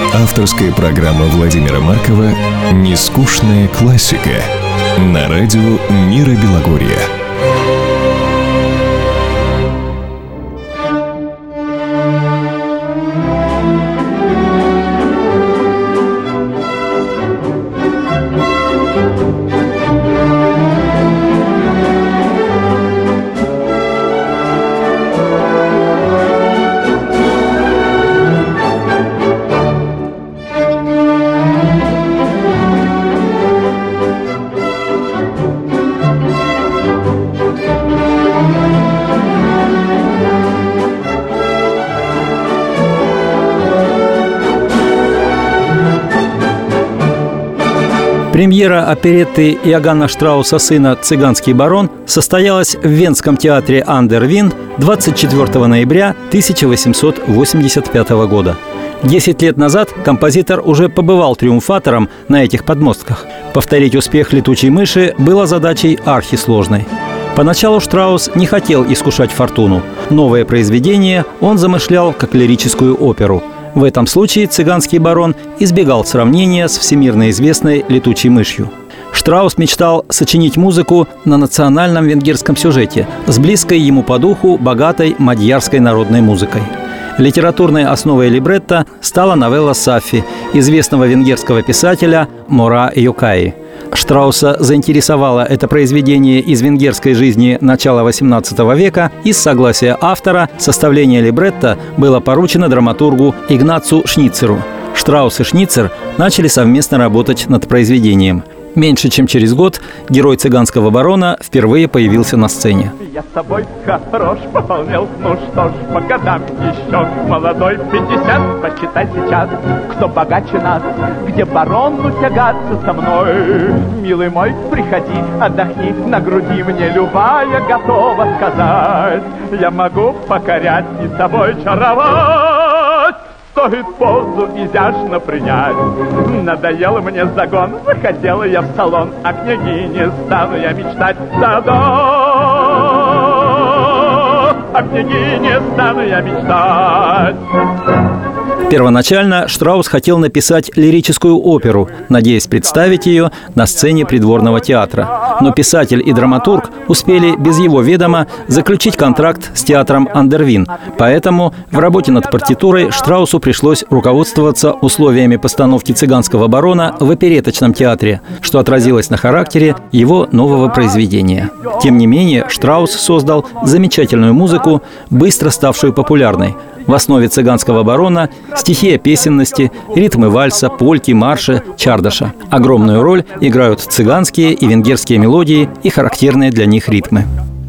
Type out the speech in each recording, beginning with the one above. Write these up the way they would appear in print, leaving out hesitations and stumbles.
Авторская программа Владимира Маркова «Нескучная классика» на радио «Мира Белогорья». Премьера оперетты Иоганна Штрауса сына «Цыганский барон» состоялась в Венском театре «Ан дер Вин» 24 ноября 1885 года. 10 лет назад композитор уже побывал триумфатором на этих подмостках. Повторить успех «Летучей мыши» было задачей архисложной. Поначалу Штраус не хотел искушать фортуну. Новое произведение он замышлял как лирическую оперу. В этом случае «Цыганский барон» избегал сравнения с всемирно известной «Летучей мышью». Штраус мечтал сочинить музыку на национальном венгерском сюжете с близкой ему по духу богатой мадьярской народной музыкой. Литературной основой либретто стала новелла Саффи известного венгерского писателя Мора Йокаи. Штрауса заинтересовало это произведение из венгерской жизни начала XVIII века, и с согласия автора составление либретто было поручено драматургу Игнацу Шницеру. Штраус и Шницер начали совместно работать над произведением. Меньше чем через год герой «Цыганского барона» впервые появился на сцене. Я с тобой хорош пополнил, ну что ж, по годам еще молодой 50, посчитай сейчас, кто богаче нас, где барону тягаться со мной. Милый мой, приходи, отдохни, на груди мне любая готова сказать. Я могу покорять и тобой чаровать. Стоит позу изящно принять. Надоел мне загон, захотела я в салон, о княгине стану я мечтать. Да-да, о княгине стану я мечтать. Первоначально Штраус хотел написать лирическую оперу, надеясь представить ее на сцене придворного театра. Но писатель и драматург успели без его ведома заключить контракт с театром «Ан дер Вин». Поэтому в работе над партитурой Штраусу пришлось руководствоваться условиями постановки «Цыганского барона» в опереточном театре, что отразилось на характере его нового произведения. Тем не менее, Штраус создал замечательную музыку, быстро ставшую популярной. В основе «Цыганского барона» стихия песенности, ритмы вальса, польки, марша, чардаша. Огромную роль играют цыганские и венгерские мелодии и характерные для них ритмы.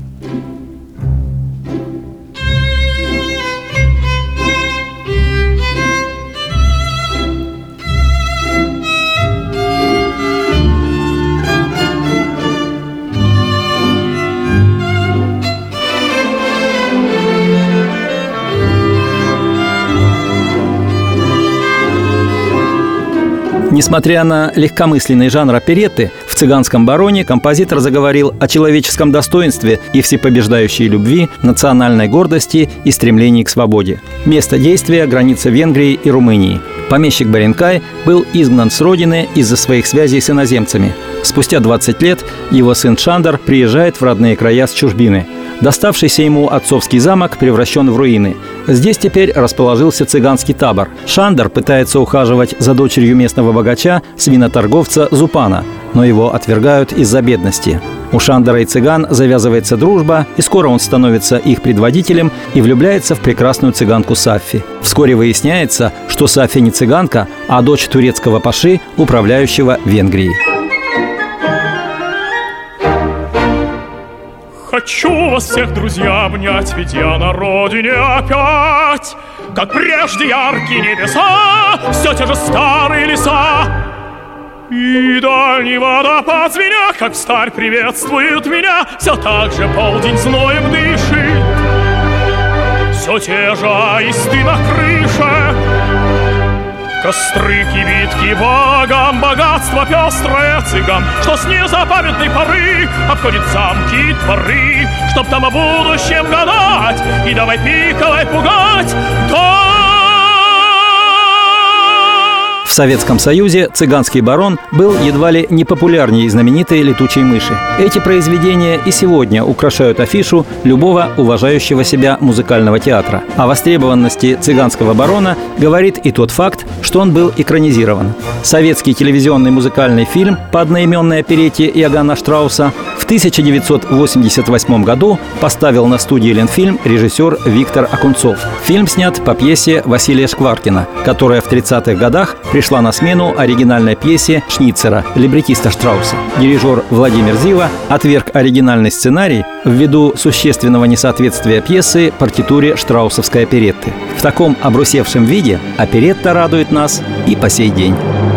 Несмотря на легкомысленный жанр оперетты, в «Цыганском бароне» композитор заговорил о человеческом достоинстве и всепобеждающей любви, национальной гордости и стремлении к свободе. Место действия – граница Венгрии и Румынии. Помещик Баренкай был изгнан с родины из-за своих связей с иноземцами. Спустя 20 лет его сын Шандор приезжает в родные края с чужбины. Доставшийся ему отцовский замок превращен в руины. Здесь теперь расположился цыганский табор. Шандор пытается ухаживать за дочерью местного богача, свиноторговца Зупана, но его отвергают из-за бедности. У Шандора и цыган завязывается дружба, и скоро он становится их предводителем и влюбляется в прекрасную цыганку Саффи. Вскоре выясняется, что Саффи не цыганка, а дочь турецкого паши, управляющего Венгрией. Хочу вас всех, друзья, обнять, ведь я на родине опять. Как прежде яркие небеса, все те же старые леса. И дальний водопад звеня, как встарь приветствует меня. Все так же полдень зноем дышит, все те же аисты на крыше. Костры, кибитки, богам, богатство пестрое цыган, что с незапамятной поры обходит замки и дворы, чтоб там о будущем гадать и давай пиковой пугать. В Советском Союзе «Цыганский барон» был едва ли не популярнее знаменитой «Летучей мыши». Эти произведения и сегодня украшают афишу любого уважающего себя музыкального театра. О востребованности «Цыганского барона» говорит и тот факт, что он был экранизирован. Советский телевизионный музыкальный фильм по одноименной оперетте Иоганна Штрауса в 1988 году поставил на студии «Ленфильм» режиссер Виктор Окунцов. Фильм снят по пьесе Василия Шкваркина, которая в 30-х годах пришла на смену оригинальной пьесе Шницера, либретиста Штрауса. Дирижер Владимир Зива отверг оригинальный сценарий ввиду существенного несоответствия пьесы партитуре штраусовской оперетты. В таком обрусевшем виде оперетта радует нас и по сей день.